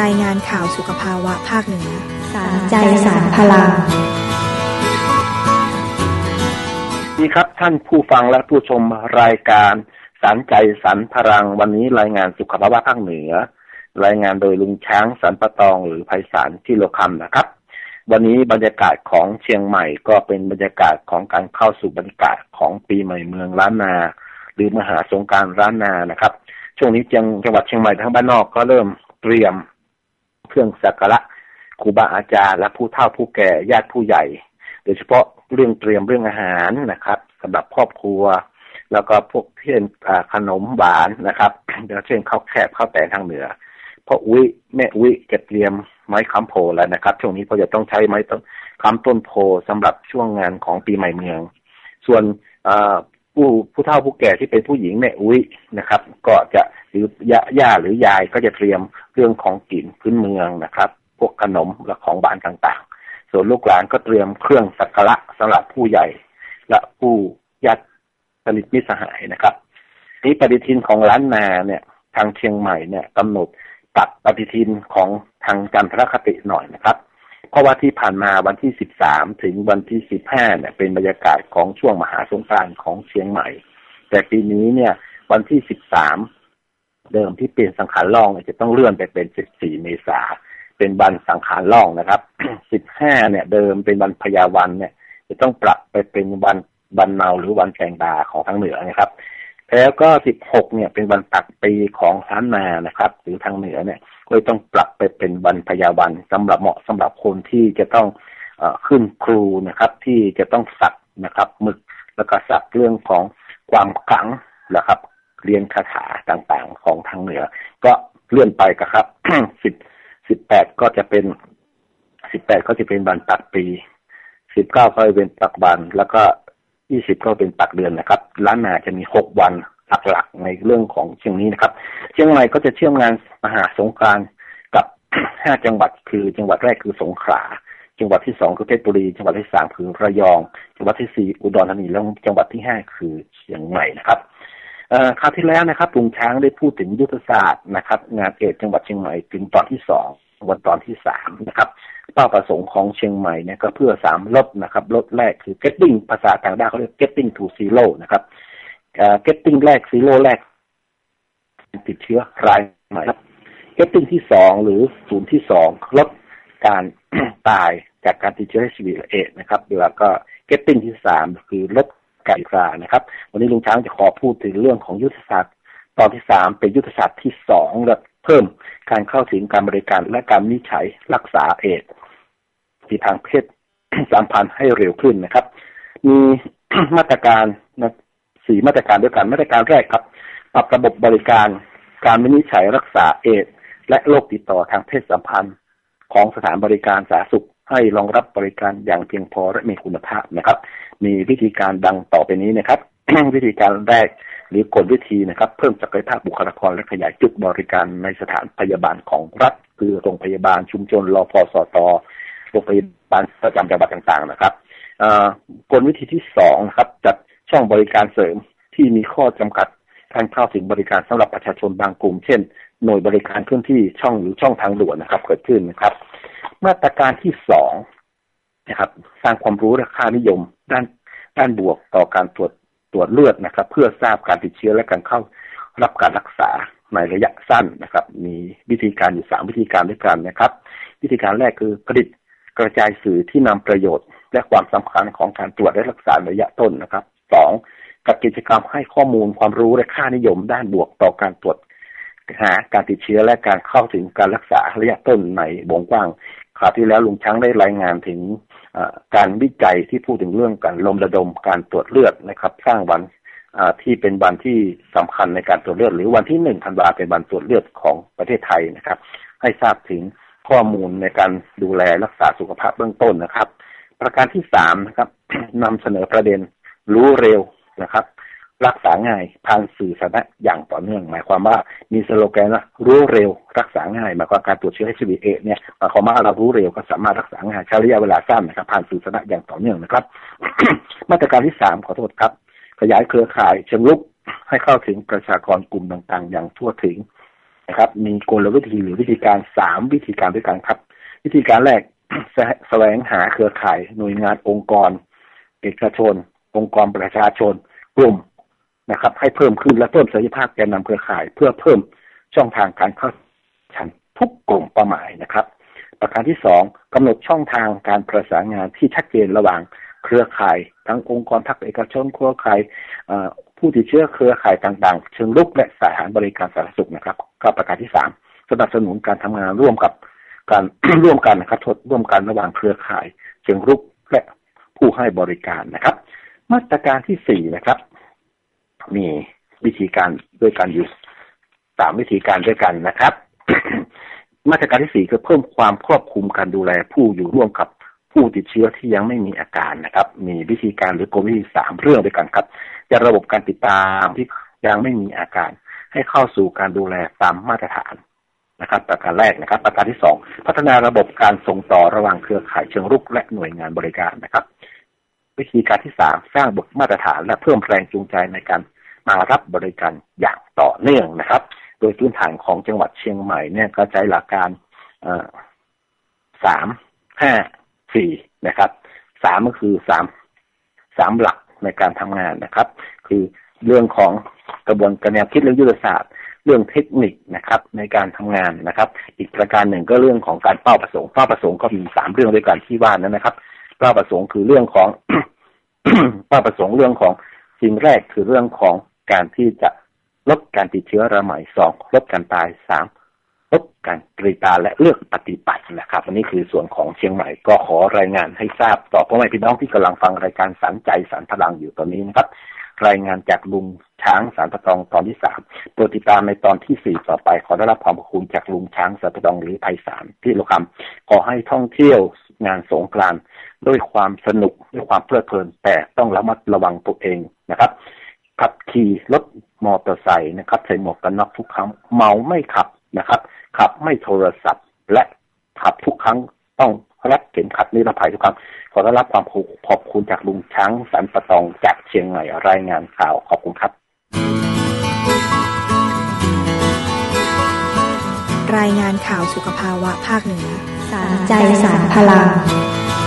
รายงานข่าวสุขภาวะภาคเหนือสารใจสารพลังนี่ครับท่านผู้ฟังและผู้ชมรายการสารใจสารพลังวันนี้รายงานสุขภาวะภาคเหนือรายงานโดยลุงช้างสันปะตองหรือไพศาลที่โลคำนะครับวันนี้บรรยากาศของเชียงใหม่ก็เป็นบรรยากาศของการเข้าสู่บรรยากาศของปีใหม่เมืองล้านนาหรือมหาสงกรานต์ล้านนานะครับช่วงนี้จังหวัดเชียงใหม่ทั้งบ้านนอกก็เริ่มเตรียมเครื่องสักการะครูบาอาจารย์และผู้เฒ่าผู้แก่ญาติผู้ใหญ่โดยเฉพาะเรื่องเตรียมเรื่องอาหารนะครับสำหรับครอบครัวแล้วก็พวกเช่นขนมหวานนะครับเช่นข้าวแคบข้าวแตนทางเหนือเพราะแม่จะเตรียมไม้ค้ำโพแล้วนะครับช่วงนี้เขาจะต้องใช้ไม้ค้ำต้นโพสำหรับช่วงงานของปีใหม่เมืองส่วนผู้เฒ่าผู้แก่ที่เป็นผู้หญิงแม่นะครับก็จะหรือย่าหรือยายก็จะเตรียมเรื่องของกินพื้นเมืองนะครับพวกขนมและของหวานต่างๆส่วนลูกหลานก็เตรียมเครื่องสักการะสำหรับผู้ใหญ่และผู้ญาติสนิทมิตรสหายนะครับนี้ปฏิทินของล้านนาเนี่ยทางเชียงใหม่เนี่ยกำหนดตัดปฏิทินของทางจันทรคติหน่อยนะครับเพราะว่าที่ผ่านมาวันที่13ถึงวันที่15เนี่ยเป็นบรรยากาศของช่วงมหาสงกรานต์ของเชียงใหม่แต่ปีนี้เนี่ยวันที่13เดิมที่เป็นสังขารล่องจะต้องเลื่อนไปเป็น14เมษายนเป็นวันสังขารล่องนะครับ15เนี่ยเดิมเป็นวันพญาวันเนี่ยจะต้องปรับไปเป็นวันบรรเนาหรือวันแกงดาของทางเหนือนะครับแล้วก็16เนี่ยเป็นวันตักปีของล้านนานะครับหรือทางเหนือเนี่ยก็ต้องปรับไปเป็นวันพญาวันสำหรับเหมาะสำหรับคนที่จะต้องขึ้นครูนะครับที่จะต้องสักนะครับหมึกแล้วก็สักเรื่องของความขลังนะครับเรียนคาถาต่างๆของทางเหนือก็เลื่อนไปครับ18ก็จะเป็นวันตักปี19ก็เป็นตักวันแล้วก็20ก็เป็นตักเดือนนะครับล้านนาจะมี6วันหลักๆในเรื่องของเชียงนี้นะครับเชียงใหม่ก็จะเชื่อมงานมหาสงกรานต์กับ5จังหวัดคือจังหวัดแรกคือสงขลาจังหวัดที่2คือเพชรบุรีจังหวัดที่3คือระยองจังหวัดที่4อุดรธานีแล้วจังหวัดที่5คือเชียงใหม่นะครับคราวที่แล้วนะครับลุงช้างได้พูดถึงยุทธศาสตร์นะครับงานเอดจังหวัดเชียงใหม่ถึงตอนที่2วันตอนที่3นะครับเป้าประสงค์ของเชียงใหม่เนี่ยก็เพื่อ3ลดนะครับลดแรกคือ getting ภาษาต่างด้าวเขาเรียก getting to zero นะครับgetting แรก zero แรกติดเชื้อรายใหม่ getting ที่2หรือศูนย์ที่2ลดการ ตายจากการติดเชื้อ HIV และเอดส์นะครับแล้วก็ getting ที่3คือลดการติดเชื้อนะครับวันนี้ลุงช้างจะขอพูดถึงเรื่องของยุทธศาสตร์ตอนที่3เป็นยุทธศาสตร์ที่2และเพิ่มการเข้าถึงการบริการและการวินิจฉัยรักษาเอดส์ที่ทางเพศสัมพันธ์ให้เร็วขึ้นนะครับมี มาตรการ4มาตรการด้วยกันมาตรการแรกครับปรับระบบบริการการวินิจฉัยรักษาเอดส์และโรคติดต่อทางเพศสัมพันธ์ของสถานบริการสาธารณสุขให้รองรับบริการอย่างเพียงพอและมีคุณภาพนะครับมีวิธีการดังต่อไปนี้นะครับ วิธีการแรกหรือกลวิธีนะครับเพิ่มศักยภาพบุคลากรและขยายจุดบริการในสถานพยาบาลของรัฐคือโรงพยาบาลชุมชนรพสตโรงพยาบาลประจำจังหวัดต่างๆนะครับกลวิธีที่2ครับจัดช่องบริการเสริมที่มีข้อจำกัดการเข้าถึงบริการสำหรับประชาชนบางกลุ่มเช่นหน่วยบริการเคลื่อนที่ช่องหรือช่องทางด่วนนะครับเกิดขึ้นนะครับมาตรการที่2นะครับสร้างความรู้และค่านิยมด้านบวกต่อการตรวจเลือดนะครับเพื่อทราบการติดเชื้อและการเข้ารับการรักษาในระยะสั้นนะครับมีวิธีการอยู่3วิธีการด้วยกันนะครับวิธีการแรกคือผลิตกระจายสื่อที่นำประโยชน์และความสำคัญของการตรวจและรักษาระยะต้นนะครับ2กับกิจกรรมให้ข้อมูลความรู้และค่านิยมด้านบวกต่อการตรวจหาการติดเชื้อและการเข้าถึงการรักษาระยะต้นในวงกว้างคราวที่แล้วลุงช้างได้รายงานถึงการวิจัยที่พูดถึงเรื่องการระดมการตรวจเลือดนะครับสร้างวันที่เป็นวันที่สำคัญในการตรวจเลือดหรือวันที่1ธันวาคมเป็นวันตรวจเลือดของประเทศไทยนะครับให้ทราบถึงข้อมูลในการดูแลรักษาสุขภาพเบื้องต้นนะครับประการที่3นะครับ นำเสนอประเด็นรู้เร็วนะครับรักษาง่ายผ่านสื่อสาธารณะอย่างต่อเนื่องหมายความว่ามีสโลแกนว่ารู้เร็วรักษาง่ายหมายความการตรวจเชื้อ HIV เอดส์เนี่ยหมายความว่าเรารู้เร็วก็สามารถรักษาง่ายใช้ระยะเวลาสั้นนะครับผ่านสื่อสาธารณะอย่างต่อเนื่องนะครับ มาตรการที่3ขอโทษครับขยายเครือข่ายเชิงรุกให้เข้าถึงประชากรกลุ่มต่างๆอย่างทั่วถึงนะครับมีกลวิธีหรือวิธีการ3วิธีการด้วยกันครับวิธีการแรก แสวงหาเครือข่ายหน่วยงานองค์กรเอกชนองค์กรประชาชนกลุ่มนะครับให้เพิ่มขึ้นและเพิ่มศักยภาพแกนนำเครือข่ายเพื่อเพิ่มช่องทางการเข้าถึงทุกกลุ่มเป้าหมายนะครับประการที่2กำหนดช่องทางการประสานงานที่ชัดเจนระหว่างเครือข่ายทั้งองค์กรภาคเอกชนเครือข่ายผู้ติดเชื้อเครือข่ายต่างๆเชิงรุกและสถานบริการสาธารณสุขนะครับก็ประการที่3สนับสนุนการทำงานร่วมกับการ ร่วมกันนะครับร่วมกันระหว่างเครือข่ายเชิงรุกและผู้ให้บริการนะครับมาตรการที่4นะครับมีวิธีการด้วยกันอยู่3วิธีการด้วยกันนะครับ มาตรการที่4คือเพิ่มความครอบคลุมการดูแลผู้อยู่ร่วมกับผู้ติดเชื้อที่ยังไม่มีอาการนะครับมีวิธีการหรือกลวิธี3เรื่องด้วยกันครับจะระบบการติดตามที่ยังไม่มีอาการให้เข้าสู่การดูแลตามมาตรฐานนะครับประการแรกนะครับประการที่2พัฒนาระบบการส่งต่อระหว่างเครือข่ายเชิงรุกและหน่วยงานบริการนะครับวิธีการที่3สร้างบทมาตรฐานและเพิ่มแรงจูงใจในการมารับบริการอย่างต่อเนื่องนะครับโดยพื้นฐานของจังหวัดเชียงใหม่เนี่ยก็ใช้หลักการ3-5-4นะครับ3ก็คือ3หลักในการทำงานนะครับคือเรื่องของกระบวนการแนวคิดเรื่องยุทธศาสตร์เรื่องเทคนิคนะครับในการทำงานนะครับอีกประการหนึ่งก็เรื่องของการเป้าประสงค์ก็มี3เรื่องด้วยกันที่ว่านั้นนะครับเป้าประสงค์คือเรื่องของ เป้าประสงค์เรื่องของสิ่งแรกคือเรื่องของการที่จะลดการติดเชื้อรายใหม่2ลดการตาย3ลดการกรีตาและเลือกปฏิบัตินะครับอันนี้คือส่วนของเชียงใหม่ก็ขอรายงานให้ทราบต่อพ่อแม่พี่น้องที่กำลังฟังรายการสารใจสารพลังอยู่ตอนนี้นะครับรายงานจากลุงช้างสารปะตองตอนที่3โปรดติดตามในตอนที่4ต่อไปขอได้รับความขอบคุณจากลุงช้างสารปะตองหรือไพศาลที่เราคำขอให้ท่องเที่ยวงานสงกรานต์ด้วยความสนุกด้วยความเพลิดเพลินแต่ต้องระมัดระวังตัวเองนะครับขับขี่รถมอเตอร์ไซค์นะครับใส่หมวกกันน็อกทุกครั้งเมาไม่ขับนะครับขับไม่โทรศัพท์และขับทุกครั้งต้องรัดเข็มขัดนิรภัยทุกครั้งขอได้รับความขอบคุณจากลุงช้างสันปะตองจากเชียงใหม่รายงานข่าวขอบคุณครับรายงานข่าวสุขภาวะภาคเหนือสารใจสารพลัง